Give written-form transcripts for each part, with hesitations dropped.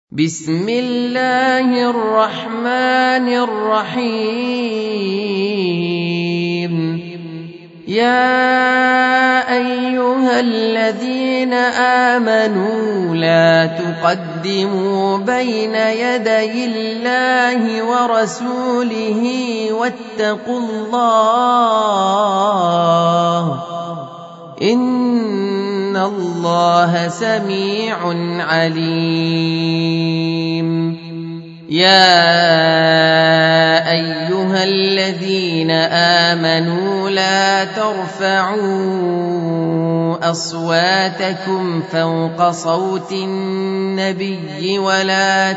بسم الله الرحمن الرحيم يا أيها الذين آمنوا لا تقدموا بين يدي الله ورسوله واتقوا الله إن الله سميع عليم يا أيها الذين آمنوا لا ترفعوا أصواتكم فوق صوت النبي ولا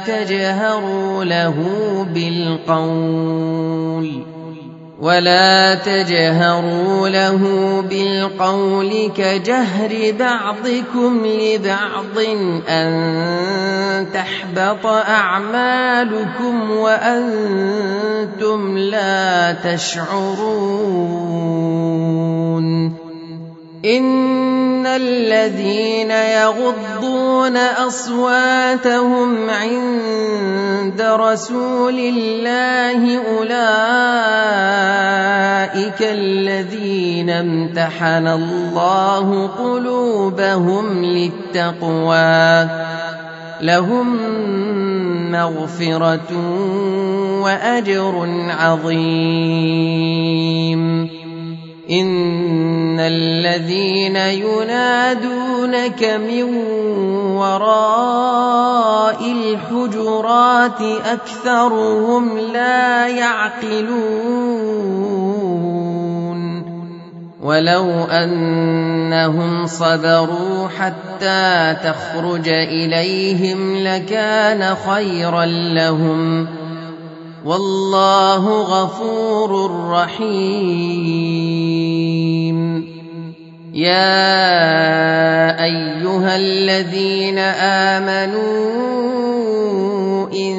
تجهروا له بالقول كجهر بعضكم لبعض أن تحبط أعمالكم وأنتم لا تشعرون إن الذين يغضون أصواتهم عند رسول الله أولئك الذين امتحن الله قلوبهم للتقوى لهم مغفرة وأجر عظيم إن الذين ينادونك من وراء الحجرات أكثرهم لا يعقلون ولو أنهم صبروا حتى تخرج إليهم لكان خيرا لهم والله غفور رحيم يا أيها الذين آمنوا إن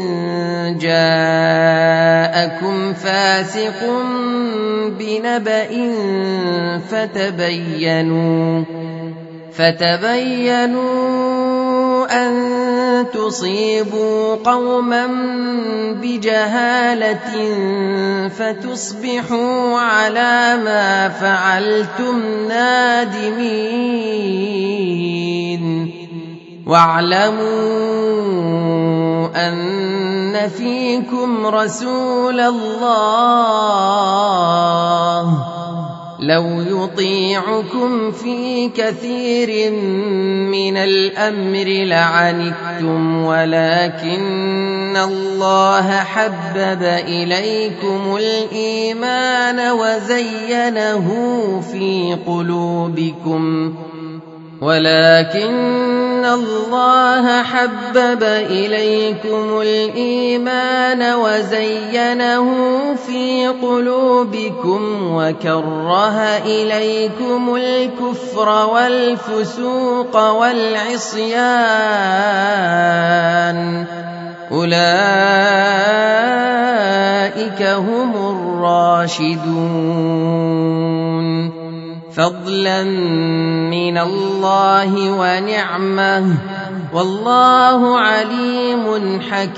جاءكم فاسق بنبأ فتبينوا أن تصيبوا قوما بجهالة فتصبحوا على ما فعلتم نادمين واعلموا أن فيكم رسول الله لو يطيعكم في كثير من الأمر لعنتم ولكن الله حبب إليكم الإيمان وزينه في قلوبكم وكره إليكم الكفر والفسوق والعصيان أولئك هم الراشدون فضلا من الله ونعمه والله عليم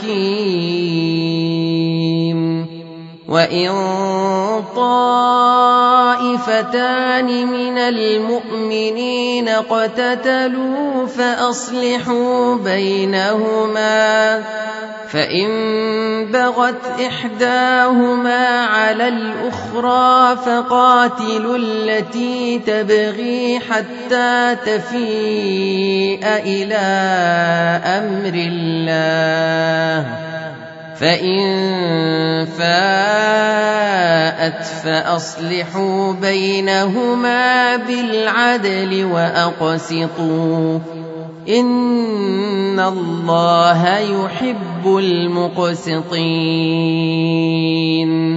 حكيم وإن طائفتان من المؤمنين اقتتلوا فأصلحوا بينهما فإن بغت إحداهما على الأخرى فقاتلوا التي تبغي حتى تفيء إلى أمر الله فإن فاءت فأصلحوا بينهما بالعدل وأقسطوا إن الله يحب المقسطين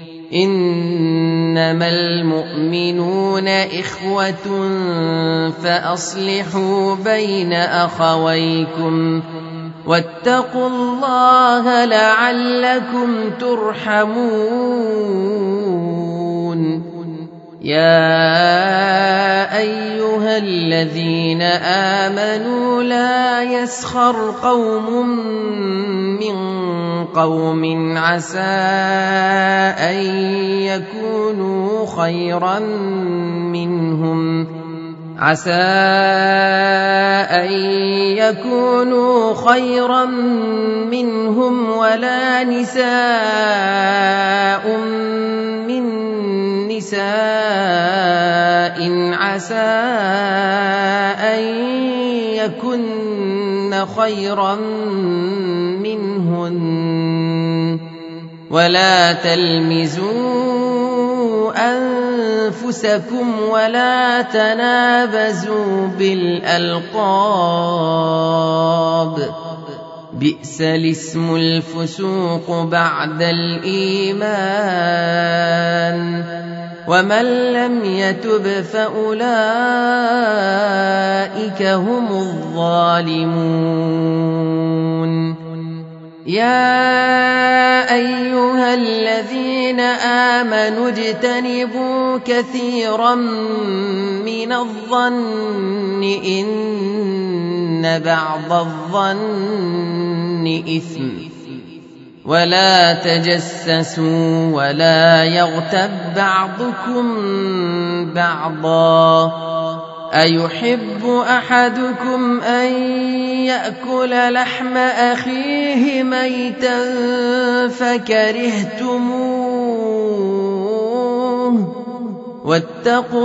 إنما المؤمنون إخوة فأصلحوا بين أخويكم واتقوا الله لعلكم ترحمون يا أيها الذين آمنوا لا يسخر قوم من قوم عسى أن يكونوا خيرا منهم ولا نساء من نساء عسى أن يكن خيرا منهن ولا تلمزوا أنفسكم ولا تنابزوا بالألقاب بئس الاسم الفسوق بعد الإيمان ومن لم يتب فأولئك هم الظالمون يا أيها الذين آمنوا اجتنبوا كثيرا من الظن إن بعض الظن إثم ولا تجسسوا ولا يغتب بعضكم بعضا أيحب أحدكم أن يأكل لحم أخيه ميتا فكرهتموه واتقوا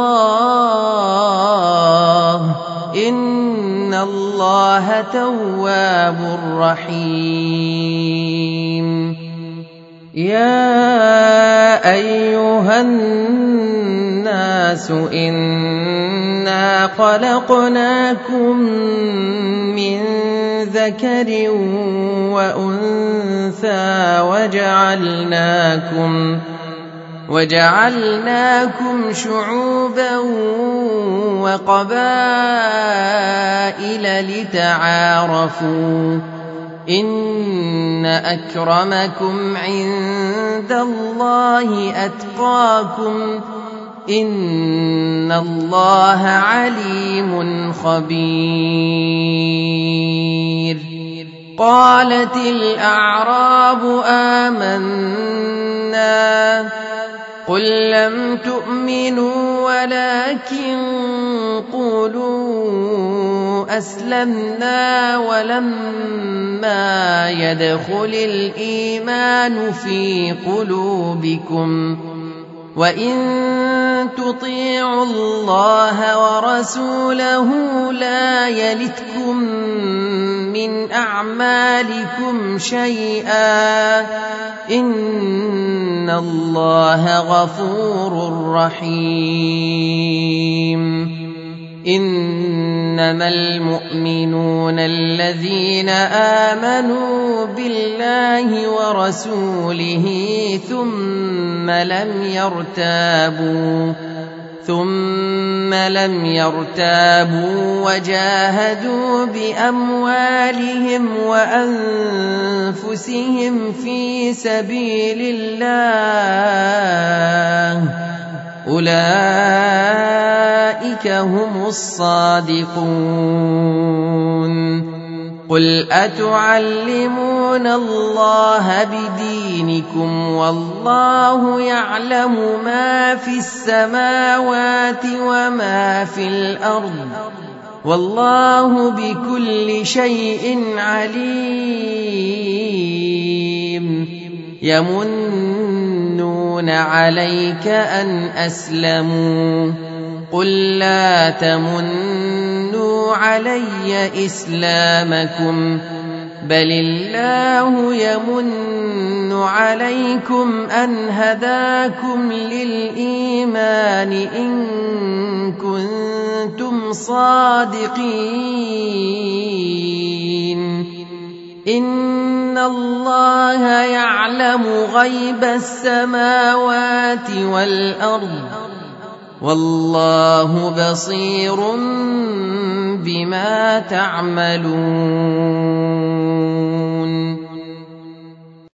الله إن الله تواب رحيم يا أيها الناس إنا خلقناكم من ذكر وأنثى وجعلناكم شعوبا وقبائل لتعارفوا إن أكرمكم عند الله أتقاكم إن الله عليم خبير قالت الأعراب آمنا قل لم تؤمنوا ولكن قولوا أسلمنا ولما يدخل الإيمان في قلوبكم وإن تطيعوا الله ورسوله لا يلتكم من أعمالكم شيئا إن الله غفور رحيم إنما المؤمنون الذين آمنوا بالله ورسوله ثم لم يرتابوا وجاهدوا بأموالهم وأنفسهم في سبيل الله أولئك هم الصادقون قل أتعلمون الله بدينكم والله يعلم ما في السماوات وما في الأرض والله بكل شيء عليم يمنون عليك أن أسلموا قل لا تمنوا علي إسلامكم بل الله يمن عليكم أن هداكم للإيمان إن كنتم صادقين إن الله يعلم غيب السماوات والأرض والله بصير بما تعملون